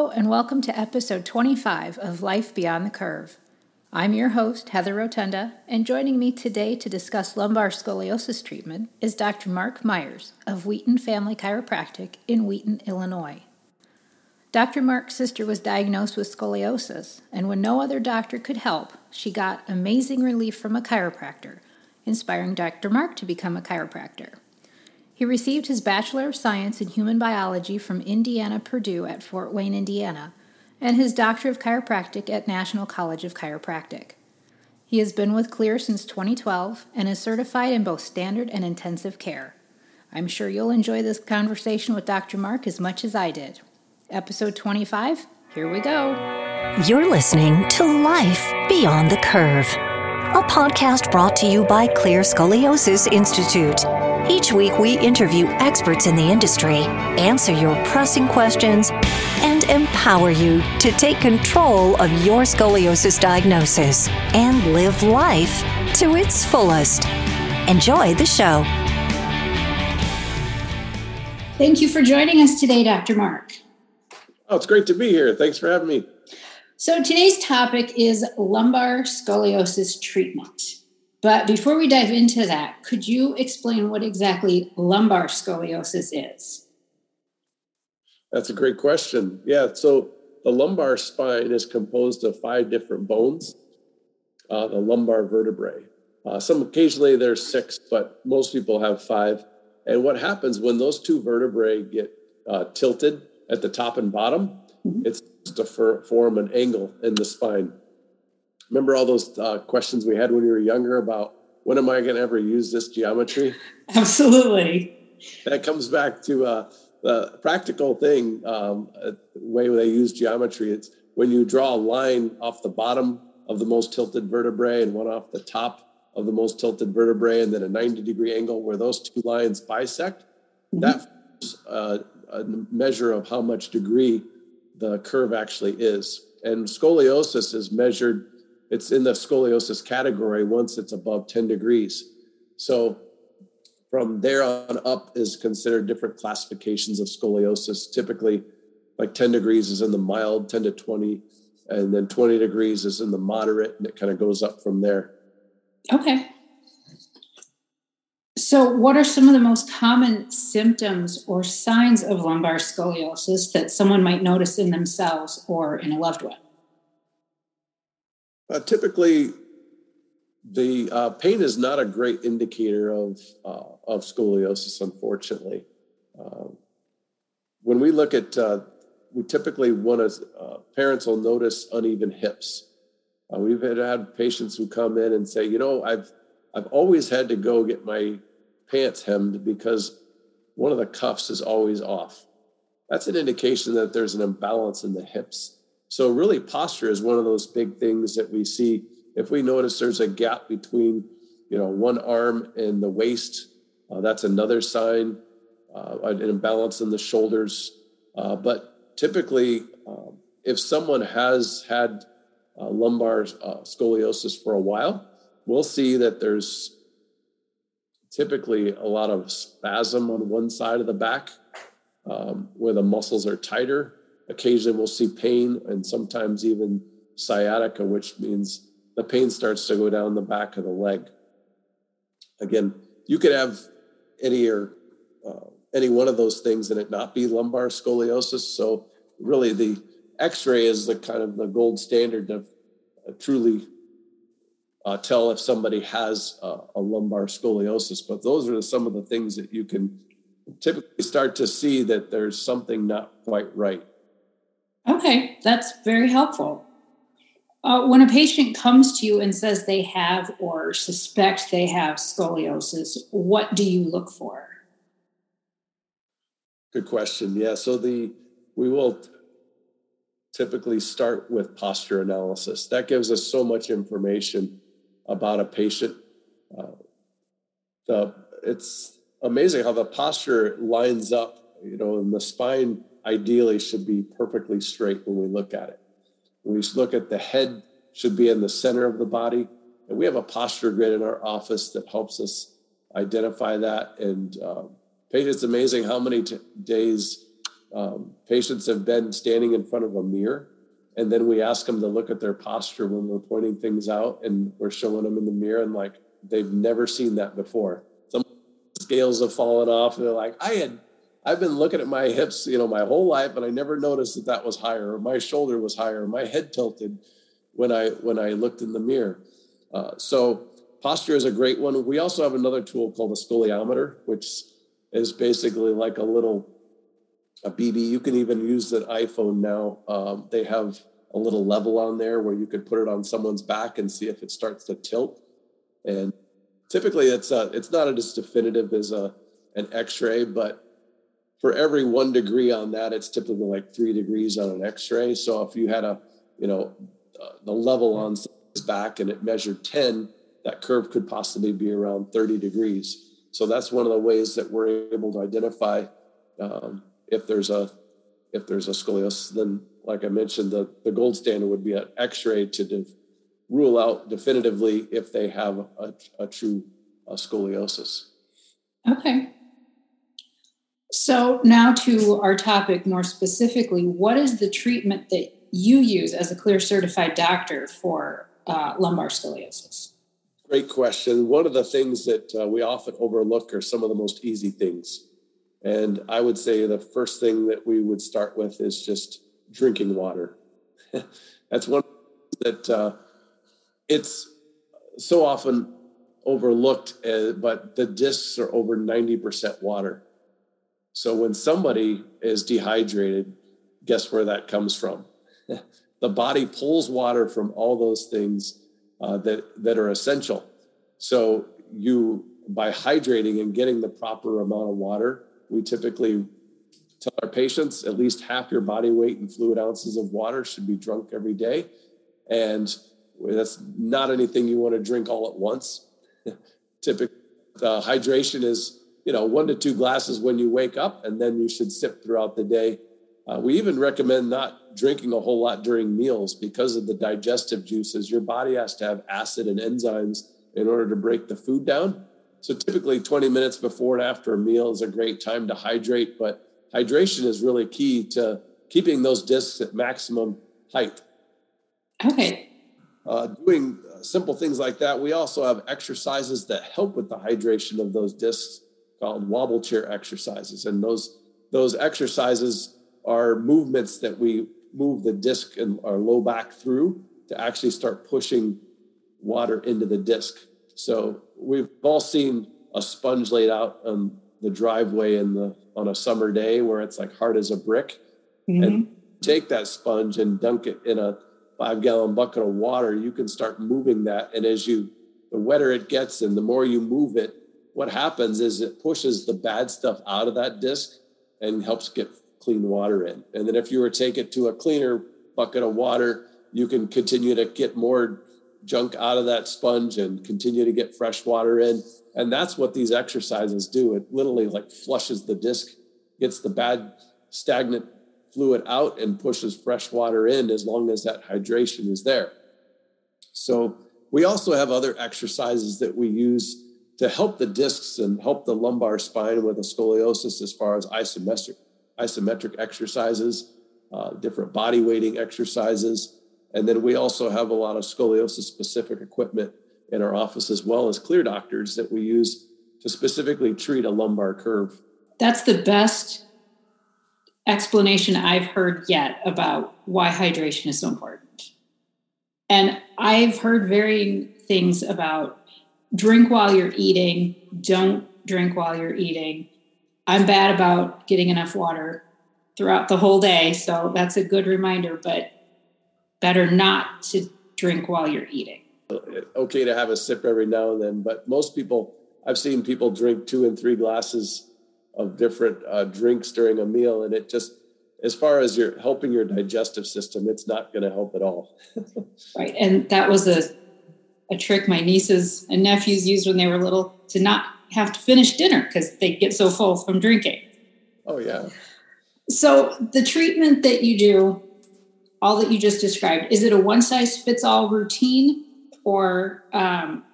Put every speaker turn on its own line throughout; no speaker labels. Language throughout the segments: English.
Hello, and welcome to episode 25 of Life Beyond the Curve. I'm your host, Heather Rotunda, and joining me today to discuss lumbar scoliosis treatment is Dr. Mark Myers of Wheaton Family Chiropractic in Wheaton, Illinois. Dr. Mark's sister was diagnosed with scoliosis, and when no other doctor could help, she got amazing relief from a chiropractor, inspiring Dr. Mark to become a chiropractor. He received his Bachelor of Science in Human Biology from Indiana Purdue at Fort Wayne, Indiana, and his Doctor of Chiropractic at National College of Chiropractic. He has been with Clear since 2012 and is certified in both standard and intensive care. I'm sure you'll enjoy this conversation with Dr. Mark as much as I did. Episode 25, here we go.
You're listening to Life Beyond the Curve, a podcast brought to you by Clear Scoliosis Institute. Each week, we interview experts in the industry, answer your pressing questions, and empower you to take control of your scoliosis diagnosis and live life to its fullest. Enjoy the show.
Thank you for joining us today, Dr. Mark.
Oh, it's great to be here. Thanks for having me.
So today's topic is lumbar scoliosis treatment. But before we dive into that, could you explain what exactly lumbar scoliosis is?
That's a great question. Yeah, so the lumbar spine is composed of 5 different bones, the lumbar vertebrae. Occasionally there's 6, but most people have 5. And what happens when those 2 vertebrae get tilted at the top and bottom, it's to form an angle in the spine. Remember all those questions we had when we were younger about when am I going to ever use this geometry?
Absolutely.
That comes back to the practical thing, way they use geometry. It's when you draw a line off the bottom of the most tilted vertebrae and one off the top of the most tilted vertebrae, and then a 90-degree angle where those 2 lines bisect. That's a measure of how much degree the curve actually is. And scoliosis is measured. It's in the scoliosis category once it's above 10 degrees. So from there on up is considered different classifications of scoliosis. Typically, like 10 degrees is in the mild, 10 to 20, and then 20 degrees is in the moderate, and it kind of goes up from there.
Okay. So what are some of the most common symptoms or signs of lumbar scoliosis that someone might notice in themselves or in a loved one?
Typically, the pain is not a great indicator of scoliosis, unfortunately. When we look at, we typically parents will notice uneven hips. We've had patients who come in and say, I've always had to go get my pants hemmed because one of the cuffs is always off. That's an indication that there's an imbalance in the hips. So really posture is one of those big things that we see. If we notice there's a gap between, one arm and the waist, that's another sign, an imbalance in the shoulders. But typically, if someone has had lumbar scoliosis for a while, we'll see that there's typically a lot of spasm on one side of the back where the muscles are tighter. Occasionally we'll see pain and sometimes even sciatica, which means the pain starts to go down the back of the leg. Again, you could have any one of those things and it not be lumbar scoliosis. So really the X-ray is the kind of the gold standard to truly tell if somebody has a lumbar scoliosis. But those are some of the things that you can typically start to see that there's something not quite right.
Okay, that's very helpful. When a patient comes to you and says they have or suspect they have scoliosis, what do you look for?
Good question. Yeah, so we will typically start with posture analysis. That gives us so much information about a patient. It's amazing how the posture lines up, and the spine ideally should be perfectly straight when we look at it. When we look at the head should be in the center of the body. And we have a posture grid in our office that helps us identify that. And it's amazing how many days patients have been standing in front of a mirror, and then we ask them to look at their posture when we're pointing things out, and we're showing them in the mirror, and like they've never seen that before. Some scales have fallen off, and they're like, I've been looking at my hips, my whole life, and I never noticed that was higher, or my shoulder was higher, or my head tilted when I looked in the mirror. So posture is a great one. We also have another tool called a scoliometer, which is basically like a BB. You can even use an iPhone now. They have a little level on there where you could put it on someone's back and see if it starts to tilt. And typically it's not as definitive as an X-ray, but for every 1 degree on that, it's typically like 3 degrees on an X-ray. So if you had the level on someone's back and it measured 10, that curve could possibly be around 30 degrees. So that's one of the ways that we're able to identify if there's a scoliosis. Then, like I mentioned, the gold standard would be an X-ray to rule out definitively if they have a true scoliosis.
Okay. So now to our topic more specifically, what is the treatment that you use as a CLEAR certified doctor for lumbar scoliosis?
Great question. One of the things that we often overlook are some of the most easy things. And I would say the first thing that we would start with is just drinking water. That's one that it's so often overlooked, but the discs are over 90% water. So when somebody is dehydrated, guess where that comes from? The body pulls water from all those things that are essential. So by hydrating and getting the proper amount of water, we typically tell our patients at least half your body weight in fluid ounces of water should be drunk every day. And that's not anything you want to drink all at once. Typically, hydration is 1 to 2 glasses when you wake up, and then you should sip throughout the day. We even recommend not drinking a whole lot during meals because of the digestive juices. Your body has to have acid and enzymes in order to break the food down. So typically 20 minutes before and after a meal is a great time to hydrate, but hydration is really key to keeping those discs at maximum height.
Okay.
Doing simple things like that. We also have exercises that help with the hydration of those discs called wobble chair exercises. And those exercises are movements that we move the disc and our low back through to actually start pushing water into the disc. So we've all seen a sponge laid out on the driveway on a summer day where it's like hard as a brick. Mm-hmm. And take that sponge and dunk it in a 5-gallon bucket of water. You can start moving that. And the wetter it gets and the more you move it, what happens is it pushes the bad stuff out of that disc and helps get clean water in. And then if you were to take it to a cleaner bucket of water, you can continue to get more junk out of that sponge and continue to get fresh water in. And that's what these exercises do. It literally like flushes the disc, gets the bad stagnant fluid out and pushes fresh water in as long as that hydration is there. So we also have other exercises that we use to help the discs and help the lumbar spine with a scoliosis as far as isometric exercises, different body weighting exercises. And then we also have a lot of scoliosis specific equipment in our office as well as CLEAR doctors that we use to specifically treat a lumbar curve.
That's the best explanation I've heard yet about why hydration is so important. And I've heard varying things about drink while you're eating, don't drink while you're eating. I'm bad about getting enough water throughout the whole day, so that's a good reminder, but better not to drink while you're eating.
Okay to have a sip every now and then, but I've seen people drink 2 and 3 glasses of different drinks during a meal, and it just, as far as you're helping your digestive system, it's not going to help at all.
Right, and that was a trick my nieces and nephews used when they were little to not have to finish dinner because they get so full from drinking.
Oh, yeah.
So the treatment that you do, all that you just described, is it a one-size-fits-all routine, or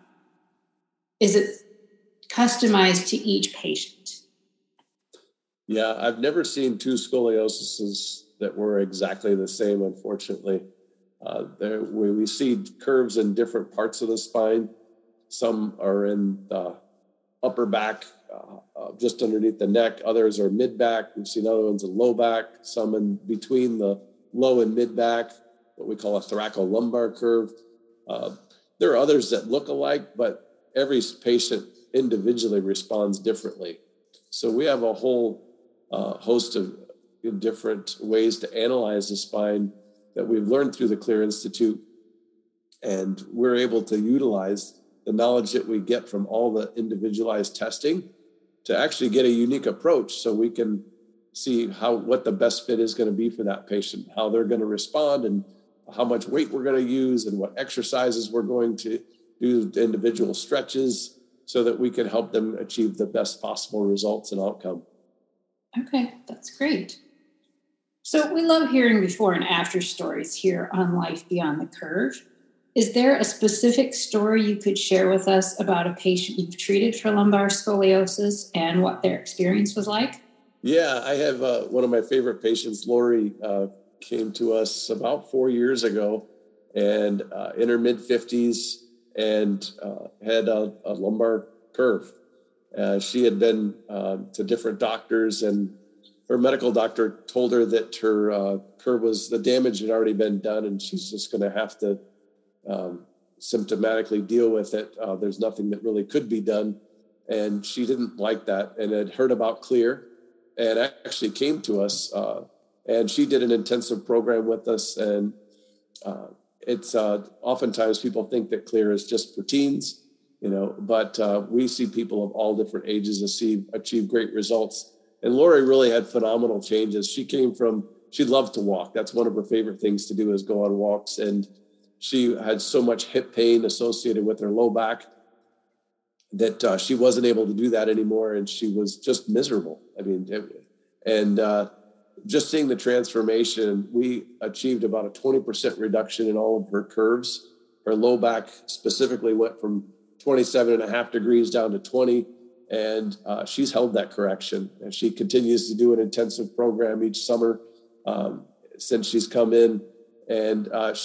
is it customized to each patient?
Yeah, I've never seen two scolioses that were exactly the same, unfortunately. We see curves in different parts of the spine. Some are in the upper back, just underneath the neck. Others are mid-back. We've seen other ones in low back, some in between the low and mid-back, what we call a thoracolumbar curve. There are others that look alike, but every patient individually responds differently. So we have a whole host of different ways to analyze the spine that we've learned through the Clear Institute. And we're able to utilize the knowledge that we get from all the individualized testing to actually get a unique approach so we can see what the best fit is going to be for that patient, how they're going to respond, and how much weight we're going to use, and what exercises we're going to do, individual stretches, so that we can help them achieve the best possible results and outcome.
Okay, that's great. So we love hearing before and after stories here on Life Beyond the Curve. Is there a specific story you could share with us about a patient you've treated for lumbar scoliosis and what their experience was like?
Yeah, I have one of my favorite patients, Lori, came to us about 4 years ago, and in her mid-50s, and had a lumbar curve. She had been to different doctors, and her medical doctor told her that her curve the damage had already been done, and she's just going to have to symptomatically deal with it. There's nothing that really could be done. And she didn't like that, and had heard about Clear, and actually came to us, and she did an intensive program with us. And it's oftentimes people think that Clear is just for teens, but we see people of all different ages achieve great results. And Lori really had phenomenal changes. She loved to walk. That's one of her favorite things to do, is go on walks. And she had so much hip pain associated with her low back that she wasn't able to do that anymore. And she was just miserable. Just seeing the transformation, we achieved about a 20% reduction in all of her curves. Her low back specifically went from 27.5 degrees down to 20. And she's held that correction. And she continues to do an intensive program each summer since she's come in. And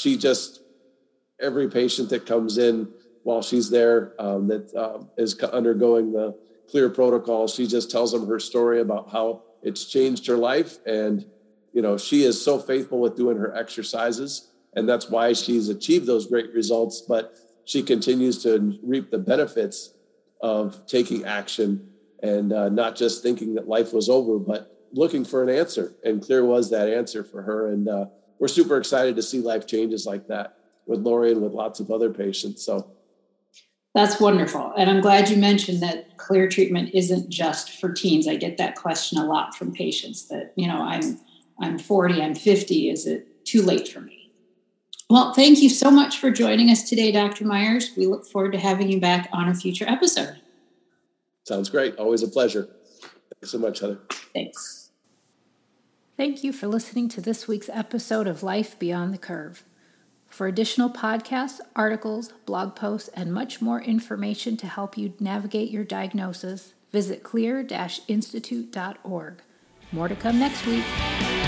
every patient that comes in while she's there that is undergoing the Clear protocol, she just tells them her story about how it's changed her life. And, she is so faithful with doing her exercises, and that's why she's achieved those great results. But she continues to reap the benefits of taking action and not just thinking that life was over, but looking for an answer. And Clear was that answer for her. And we're super excited to see life changes like that with Lori and with lots of other patients. So
that's wonderful. And I'm glad you mentioned that Clear treatment isn't just for teens. I get that question a lot from patients that, I'm 40, I'm 50. Is it too late for me? Well, thank you so much for joining us today, Dr. Myers. We look forward to having you back on a future episode.
Sounds great. Always a pleasure. Thanks so much, Heather.
Thanks.
Thank you for listening to this week's episode of Life Beyond the Curve. For additional podcasts, articles, blog posts, and much more information to help you navigate your diagnosis, visit clear-institute.org. More to come next week.